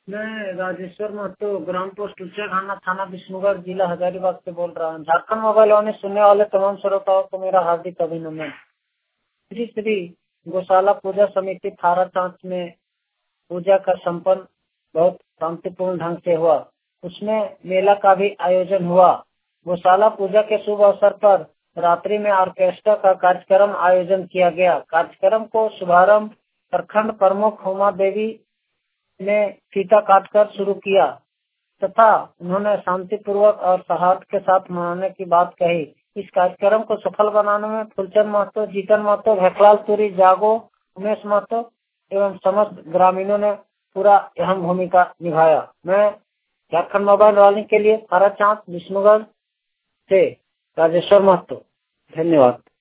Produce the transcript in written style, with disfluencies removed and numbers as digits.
मैं राजेश्वर महतो, ग्राम पोस्ट ऊंचा घाना, थाना विष्णुगढ़, जिला हजारीबाग से बोल रहा हूँ। झारखंड मोबाइल वाले सुनने वाले तमाम श्रोताओं को मेरा हार्दिक अभिनंदन। श्री श्री गौशाला पूजा समिति थारा चांच में पूजा का संपन्न बहुत शांतिपूर्ण ढंग से हुआ। उसमें मेला का भी आयोजन हुआ। गौशाला पूजा के शुभ अवसर पर रात्रि में ऑर्केस्ट्रा का कार्यक्रम आयोजन किया गया। कार्यक्रम को शुभारंभ प्रखंड प्रमुख उमा देवी ने फीता काटकर शुरू किया तथा उन्होंने शांतिपूर्वक और सौहार्द के साथ मनाने की बात कही। इस कार्यक्रम को सफल बनाने में फुलचंद महतो, जीतन महतो, भेखलाल तुरी, जागो, उमेश महतो एवं समस्त ग्रामीणों ने पूरा अहम भूमिका निभाया। मैं झारखंड मोबाइल वाले के लिए थारा चांच विष्णुगढ़ से राजेश्वर महतो, धन्यवाद।